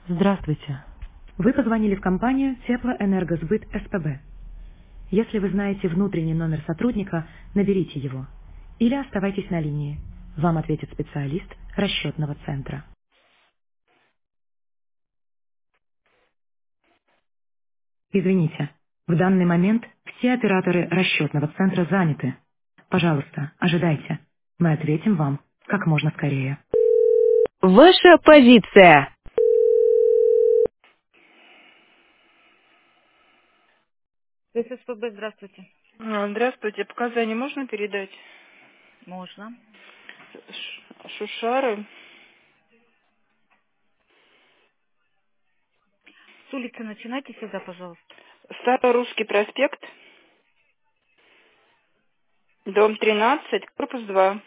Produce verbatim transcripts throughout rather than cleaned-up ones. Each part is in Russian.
Здравствуйте. Вы позвонили в компанию Теплоэнергосбыт СПБ. Если вы знаете внутренний номер сотрудника, наберите его. Или оставайтесь на линии. Вам ответит специалист расчетного центра. Извините, в данный момент все операторы расчетного центра заняты. Пожалуйста, ожидайте. Мы ответим вам как можно скорее. Ваша позиция. СПБ, здравствуйте. А, Здравствуйте. Показания можно передать? Можно. Ш- Шушары. С улицы начинайте всегда, пожалуйста. Старорусский проспект, дом тринадцать, корпус два.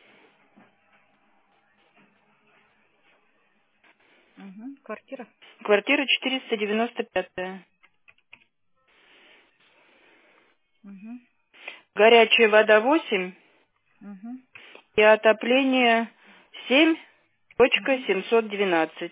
Угу. Квартира. Квартира четыреста девяносто пять. Угу. Горячая вода восемь Угу. и отопление семь точка Угу. семьсот двенадцать.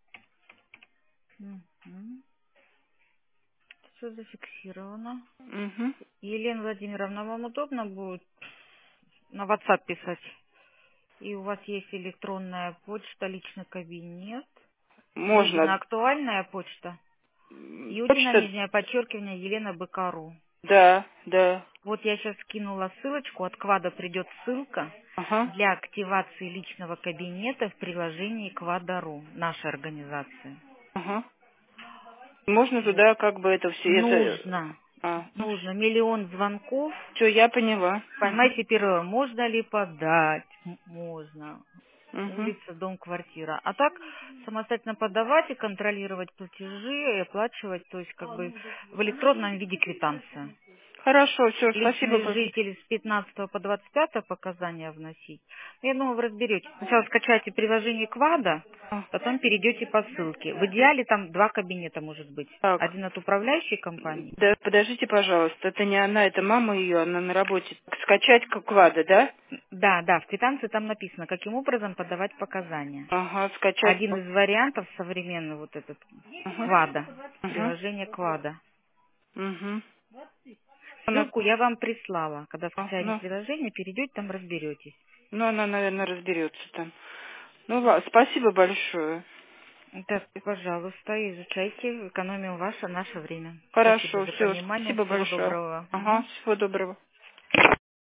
Угу. Все зафиксировано. Угу. Елена Владимировна, вам удобно будет на WhatsApp писать? И у вас есть электронная почта, личный кабинет. Юдина Можно. актуальная почта. М, Юдина, Почта? нижнее подчеркивание, Елена Быкару. Да, да. Вот я сейчас скинула ссылочку, от Квада придет ссылка Ага. для активации личного кабинета в приложении Квада.ру, нашей организации. Ага. Можно Вот. туда как бы это все это. Нужно, А, ну нужно миллион звонков. все, я поняла. Поймайте первое, можно ли подать? М, Можно. Угу. Улица, дом, квартира. А так самостоятельно подавать и контролировать платежи, и оплачивать, то есть как бы в электронном виде квитанция. Хорошо, все, спасибо. Личные жители с пятнадцатого по двадцать пятое показания вносить. Я думаю, вы разберетесь. Сначала скачайте приложение Квада, А, потом перейдете по ссылке. В идеале там два кабинета может быть. Так, Один от управляющей компании. да, подождите, пожалуйста, это не она, это мама ее, она на работе. Скачать как Вада, да? Да, да, в квитанции там написано, каким образом подавать показания. Ага, скачать. Один из вариантов современный вот этот Ага, Квада, ага, приложение Квада. угу. Она, Ссылку я вам прислала. Когда а, скачаете ну, приложение, перейдете, там разберетесь. ну, она, наверное, разберется там. Ну, ладно, спасибо большое. Да, пожалуйста, изучайте, экономим ваше, наше время. Спасибо Хорошо, за все, понимание, спасибо всего большое. доброго. Ага, Мгм. всего доброго.